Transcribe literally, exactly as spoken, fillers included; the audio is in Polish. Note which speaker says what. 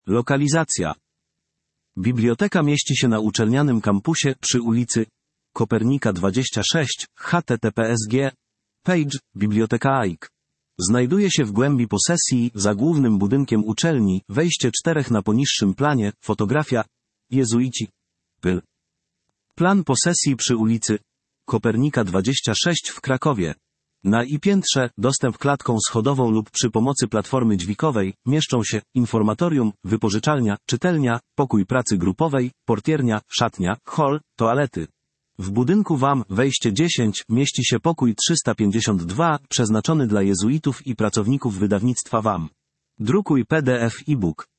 Speaker 1: Lokalizacja. Biblioteka mieści się na uczelnianym kampusie przy ulicy Kopernika dwadzieścia sześć, H T T P S G, page, Biblioteka A I K. Znajduje się w głębi posesji, za głównym budynkiem uczelni, wejście czterech na poniższym planie, fotografia, jezuici. Pyl. Plan posesji przy ulicy Kopernika dwadzieścia sześć w Krakowie. Na I piętrze, dostęp klatką schodową lub przy pomocy platformy dźwigowej, mieszczą się informatorium, wypożyczalnia, czytelnia, pokój pracy grupowej, portiernia, szatnia, hol, toalety. W budynku W A M, wejście dziesięć, mieści się pokój trzysta pięćdziesiąt dwa, przeznaczony dla jezuitów i pracowników wydawnictwa W A M. Drukuj P D F e-book.